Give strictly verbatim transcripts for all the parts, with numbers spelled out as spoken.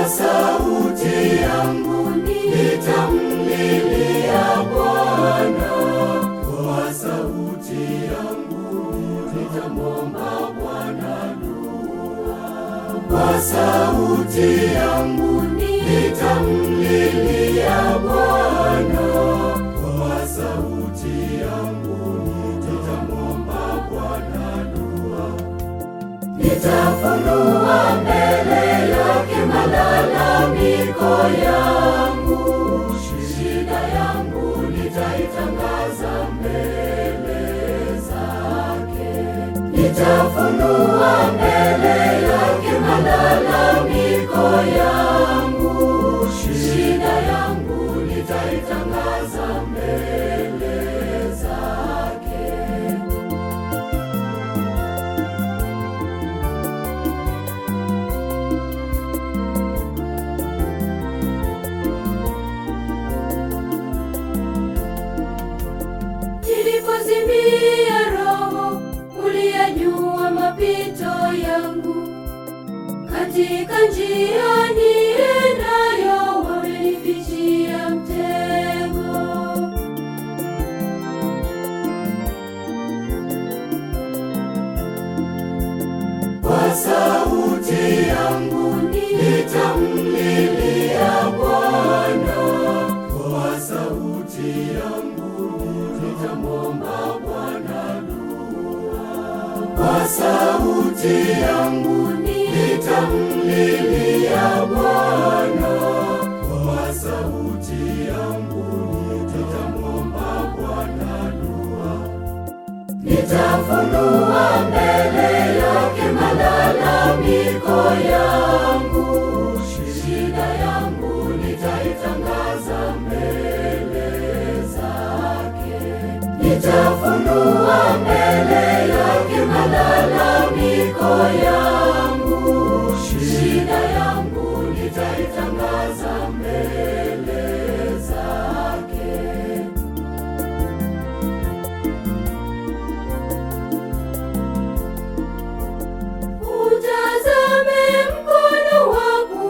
Kwa sauti yangu nitamlilia Bwana, kwa sauti yangu nitamwomba Bwana dua. Kwa sauti yangu nitamlilia Bwana, kwa sauti yangu nitamwomba Bwana dua. Nitafunua mbele yake malalamiko yangu, shida yangu nitaitangaza mbele zake. Nitafunua mbele yake malalamiko yangu, shida yangu nitaitangaza mbele zake. Nilipozimia roho, uliyajua mapito yangu. Katika njia niendayo, wamenifichia mtego. Kwa sauti yangu nitamlilia Bwana, kwa sauti yangu nitamwomba Bwana dua. Kwa sauti yangu nitamlilia Bwana, kwa sauti yangu nitamwomba Bwana dua. Nitafunua mbele yake malalamiko yangu, shida yangu nitaitangaza mbele zake. Nitafunua mbele yake malalamiko yangu, shida yangu nitaitangaza mbele zake. Utazame mkono wangu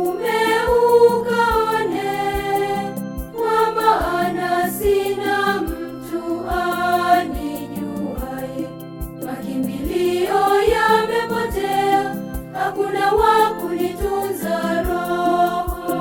umeukaone, kwa maana sina mtu anijuaye. Makimbilio yamepotea, hakuna wa kunitunza roho.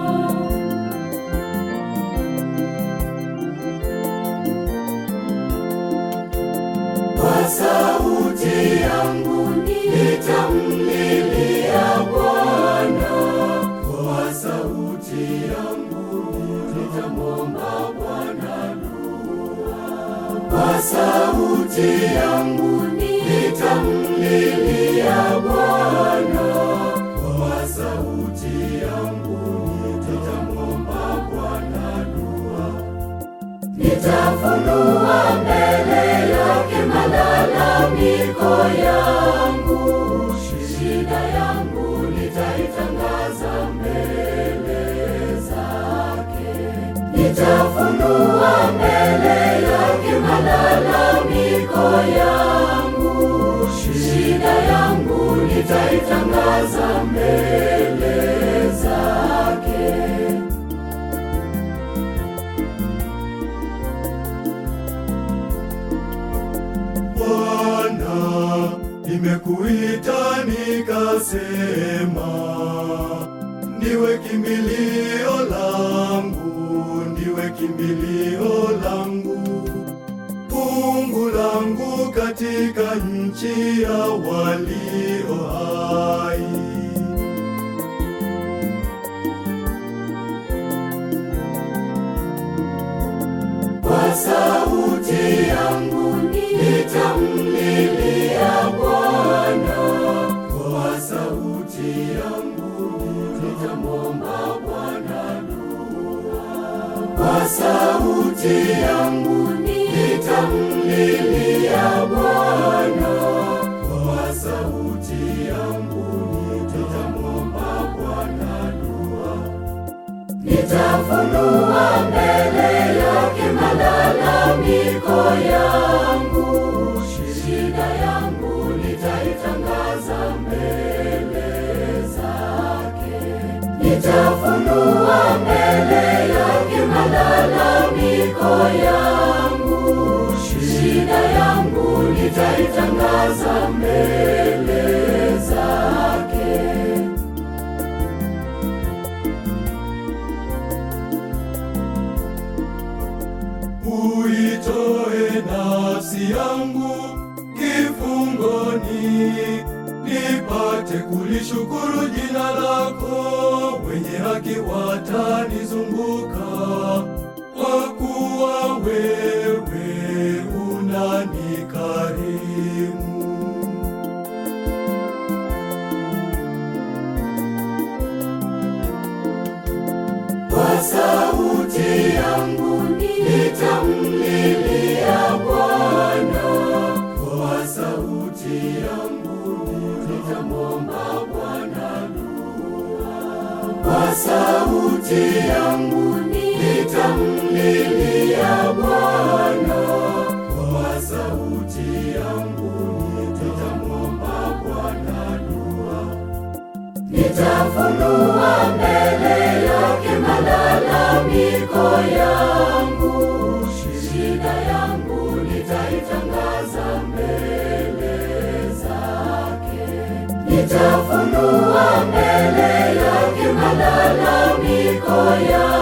Kwa sauti yangu nitamlilia Bwana, kwa sauti yangu nitamwomba Bwana dua. Kwa sauti yangu nitamlilia Bwana, kwa sauti yangu nitamwomba Bwana dua. Nitafunua mbele yake malalamiko yangu, shida yangu nitaitangaza mbele zake. Nitafunua mbele yake malalamiko yangu, shida yangu nitaitangaza mbele zake. Bwana, nimekuita nikasema, ndiwe kimbilio langu, ndiwe kimbilio langu, fungu langu katika nchi ya walio hai. Kwa sauti yangu nitamlilia Bwana, kwa sauti yangu nitamwomba Bwana dua. Kwa sauti yangu nitamlilia Bwana, kwa sauti yangu nitamwomba Bwana dua. Nitafunua mbele yake malalamiko yangu, shida yangu nitaitangaza mbele zake. kulishukuru jina lako. Wenye haki watanizunguka, kwa kuwa wewe unanikarimu. Kwa sauti yangu nitamlilia Bwana, kwa sauti yangu nitamwomba Bwana dua. Kwa sauti yangu nitamlilia Bwana, kwa sauti yangu nitamwomba Bwana dua. Nitafunua mbele yake malalamiko yangu, shida yangu nitaitangaza mbele zake. Nitafunua mbele yake malalamiko yangu,